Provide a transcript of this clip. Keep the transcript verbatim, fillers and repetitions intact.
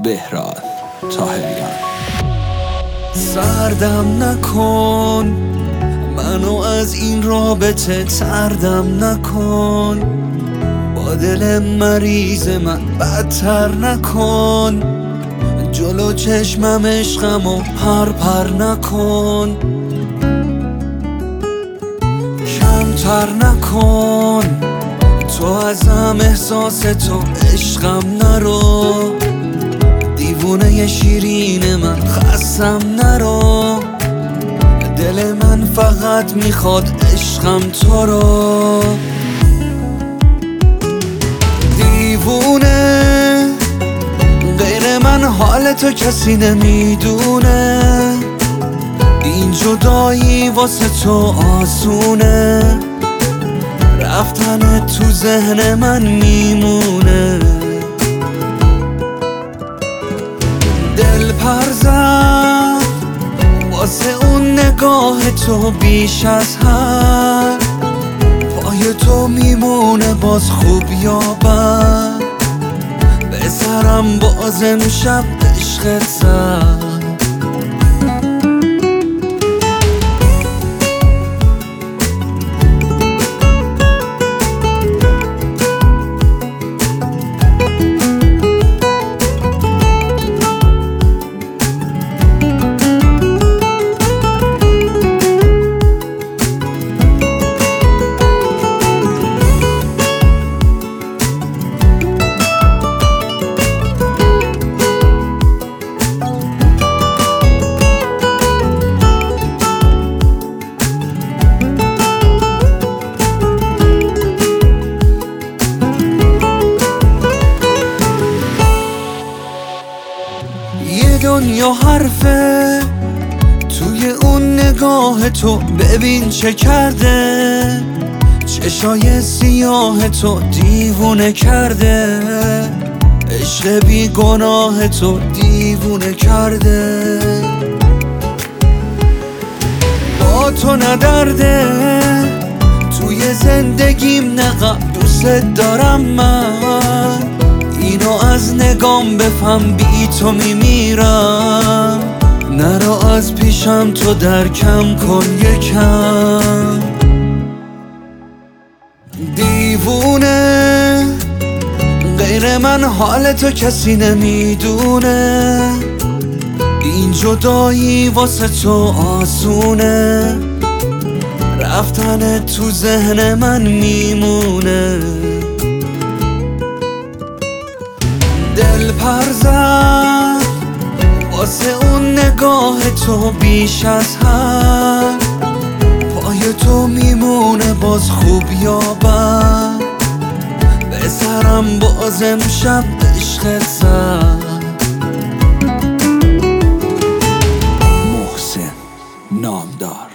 بهراد طاهریان. سردم نکن منو از این رابطه، تردم نکن با دل مریض من بدتر نکن، جلو چشمم عشقمو پر پر نکن، کمتر نکن تو ازم احساس تو عشقم نرو، دیوونه شیرین من خستم نرو، دل من فقط میخواد عشقم تو رو. دیوونه غیر من حال تو کسی نمیدونه، این جدایی واسه تو آسونه، رفتن تو ذهن من میمونه، دل پر زد واسه اون نگاه تو بیش از هر، پای تو میمونه باز خوب یا بد، به سرم باز امشب عشقت زد. دنیا حرفه توی اون نگاه تو، ببین چه کرده، چشای سیاه تو دیوونه کرده، عشق بی گناه تو دیوونه کرده، با تو ندرده توی زندگیم نقب دوست دارم من، اینو از نگام بفهم بی تو میمیرم، نرو از پیشم تو درکم کن یکم. دیوونه غیر من حال تو کسی نمیدونه، این جدایی واسه تو آسونه، رفتن تو ذهن من میمونه، دل پر زد واسه اون نگاه تو بیش از هر، پای تو میمونه باز خوب یا بد، به سرم باز امشب عشقت زد. محسن نامدار.